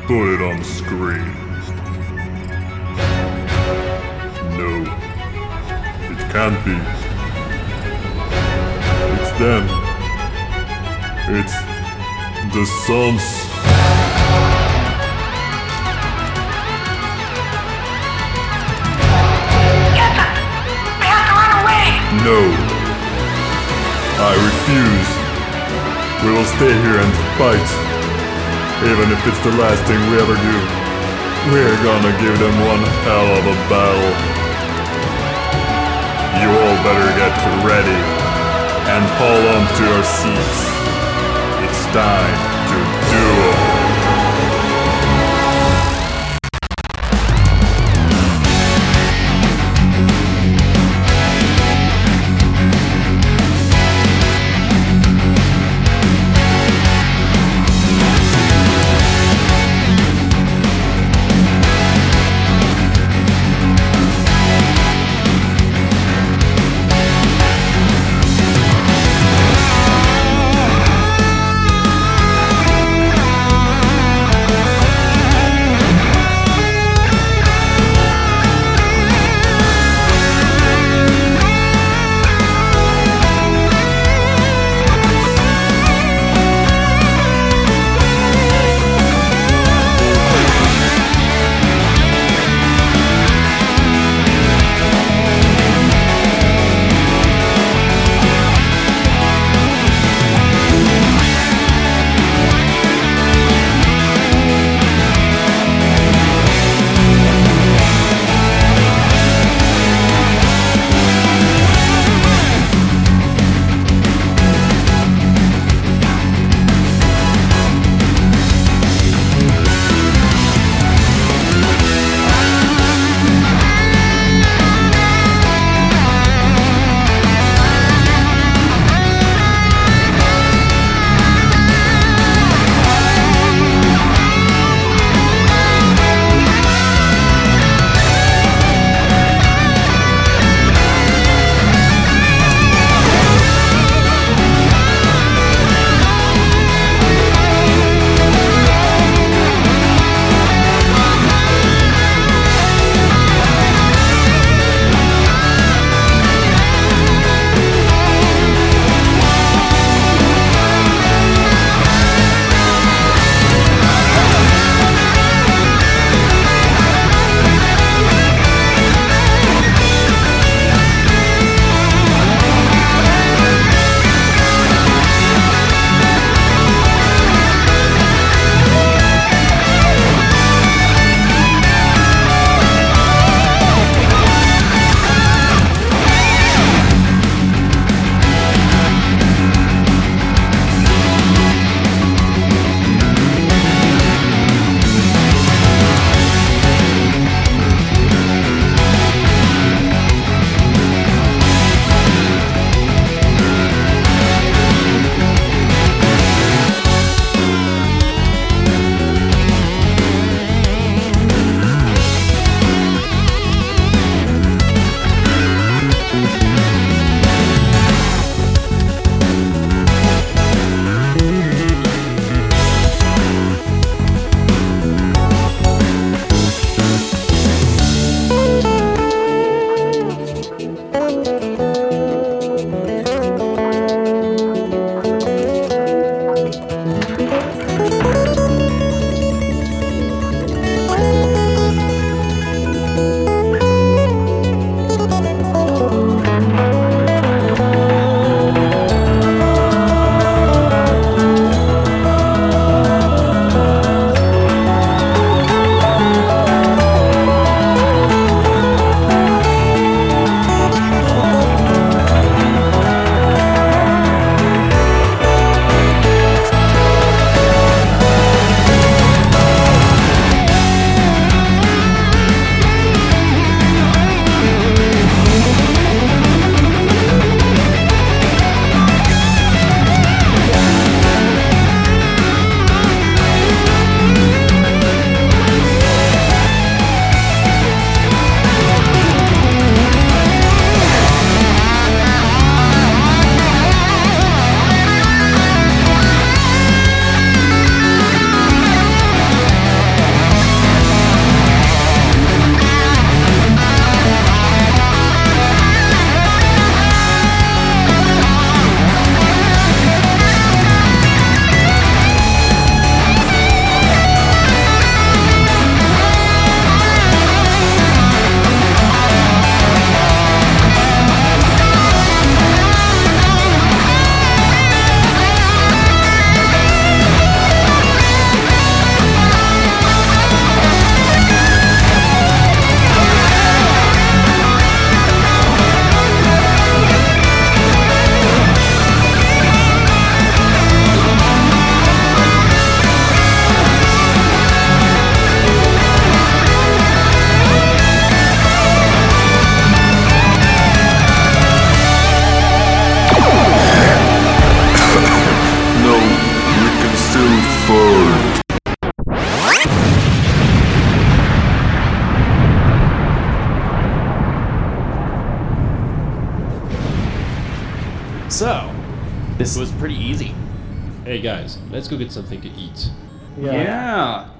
put it on the screen. No, it can't be. It's them. It's the Sons. Get them! We have to run away! No, I refuse. We will stay here and fight. Even if it's the last thing we ever do. We're gonna give them one hell of a battle. You all better get ready and hold on to your seats. It's time to duel. This was pretty easy. Hey guys, let's go get something to eat. Yeah.